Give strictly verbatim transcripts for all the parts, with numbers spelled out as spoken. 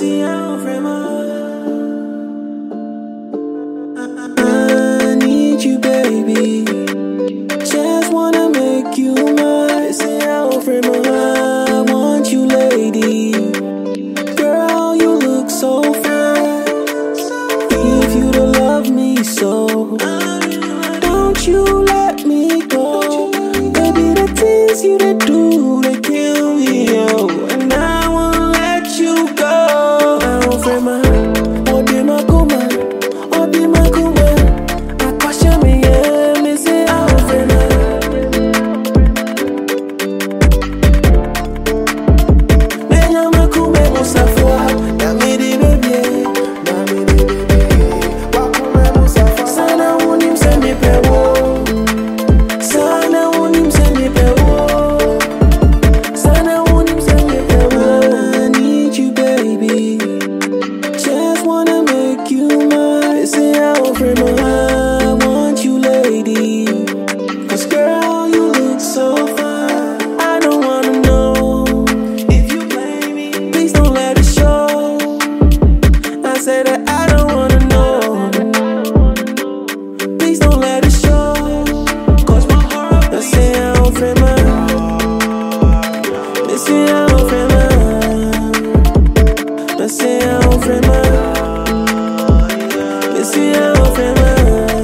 see how from I need you, baby. Just wanna make you mine. See how from I want you, lady. Girl, you look so fine. If you don't love me so, don't you let me go. Baby, the things you they do, they kill me, yo. And I won't let you go. Now, from my, oh, dear, my kuma, oh, dear, my kuma. I question me, yeah, me say, oh, from my. Menya makume musafwa, na me di baby, na me di baby. Wakume musafwa, sana unim se mi pewo. Sana unim se mi pewo. Sana unim se mi pewo. I need you, baby. Just wanna make you mine. Say how from I want you, lady. Cause girl, you look so fine. I don't wanna know if you play me. Please don't let it show. I say that I don't wanna know. Please don't let it show. Cause my heart, I say how from I. I say how from I. I say how from I. I say how from I.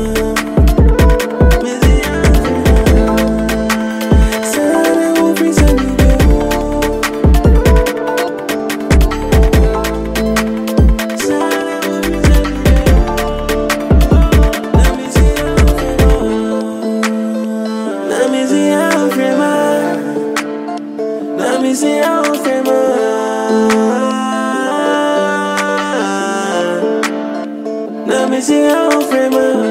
Let me see how from I. Let me see how from I. Let me see how from I.